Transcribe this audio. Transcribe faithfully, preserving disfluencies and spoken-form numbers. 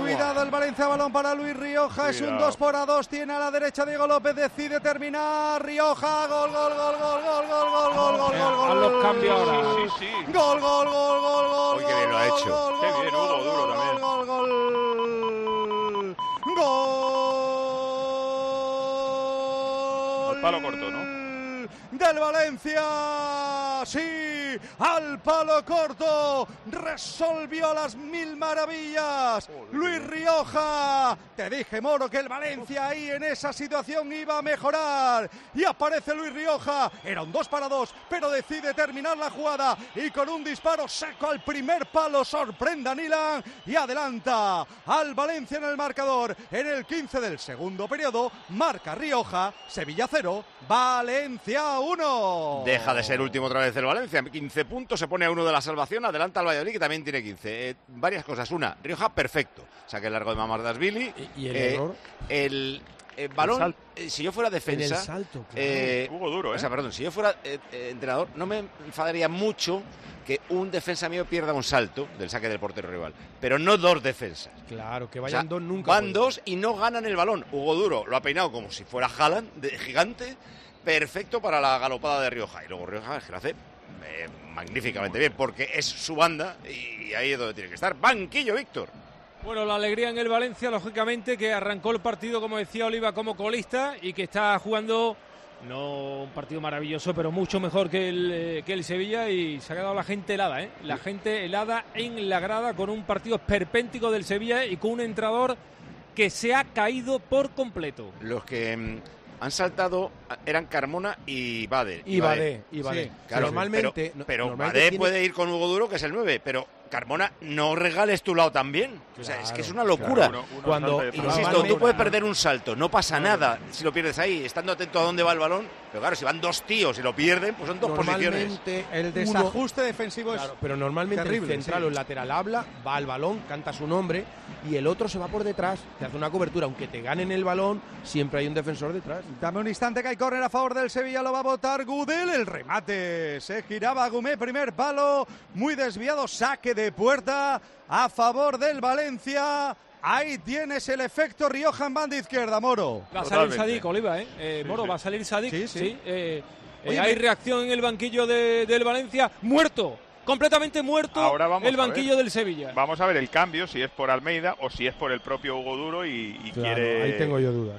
Cuidado el Valencia, balón para Luis Rioja. Cuidado. Es un dos por a dos. Tiene a la derecha Diego López. Decide terminar. Rioja. Gol, gol, gol, gol, gol, gol, gol, gol, gol, gol, gol. A los cambios ahora. Sí, sí, sí. Gol, gol, gol, gol, gol. Uy, qué bien lo ha hecho. Gol, Qué gol, bien, gol, Hugo, gol, duro también. Gol, gol, gol. Gol. Al palo corto, ¿no? Del Valencia, sí, al palo corto, resolvió las mil maravillas. Luis Rioja, te dije, Moro, que el Valencia ahí en esa situación iba a mejorar. Y aparece Luis Rioja, era un dos para dos, pero decide terminar la jugada y con un disparo seco al primer palo sorprende a Nilan y adelanta al Valencia en el marcador. En el quince del segundo periodo, marca Rioja, Sevilla cero, Valencia uno. Deja de ser último otra vez el Valencia, quince puntos, se pone a uno de la salvación, adelanta al Valladolid que también tiene quince. Eh, varias cosas, una, Rioja perfecto, saque el largo de Mamardashvili. ¿Y, y el eh, error? El, el balón, eh, si yo fuera defensa... En el salto, claro. eh, Hugo duro, ¿eh? O sea, perdón, si yo fuera eh, eh, entrenador, no me enfadaría mucho que un defensa mío pierda un salto del saque del portero rival, pero no dos defensas. Claro, que vayan O sea, dos nunca. Van dos y no ganan el balón. Hugo Duro lo ha peinado como si fuera Haaland, de gigante, perfecto para la galopada de Rioja. Y luego Rioja es que lo hace eh, magníficamente bien, porque es su banda y ahí es donde tiene que estar. Banquillo, Víctor. Bueno, la alegría en el Valencia, lógicamente, que arrancó el partido, como decía Oliva, como colista y que está jugando, no un partido maravilloso, pero mucho mejor que el, eh, que el Sevilla, y se ha quedado la gente helada, ¿eh? La gente helada en la grada con un partido esperpéntico del Sevilla y con un entrenador que se ha caído por completo. Los que mm, han saltado eran Carmona y Bade. Y Bade, y Bade. Sí, claro, normalmente, pero, pero normalmente Bade tiene... puede ir con Hugo Duro, que es el nueve, pero Carmona, no regales tu lado también. Claro, o sea, es que es una locura. Claro, uno, uno Cuando Insisto, tú puedes perder un salto, no pasa nada si lo pierdes ahí, estando atento a dónde va el balón, pero claro, si van dos tíos y lo pierden, pues son dos posiciones. El desajuste defensivo claro, es pero normalmente terrible, el central sí. o el lateral habla, va al balón, canta su nombre y el otro se va por detrás, te hace una cobertura, aunque te ganen el balón, siempre hay un defensor detrás. Dame un instante que hay córner a favor del Sevilla, lo va a botar Gudel, el remate, se giraba Gumé, primer palo, muy desviado, saque de puerta a favor del Valencia. Ahí tienes el efecto Rioja en banda izquierda, Moro. Va a salir Totalmente. Sadik, Oliva, ¿eh? eh Sí, Moro, sí. va a salir Sadik. Sí, sí. sí eh, Oye, eh, hay me- reacción en el banquillo de, del Valencia, muerto, completamente muerto. Ahora vamos el a banquillo ver. del Sevilla. Vamos a ver el cambio, si es por Almeida o si es por el propio Hugo Duro y, y Claro, quiere... ahí tengo yo dudas.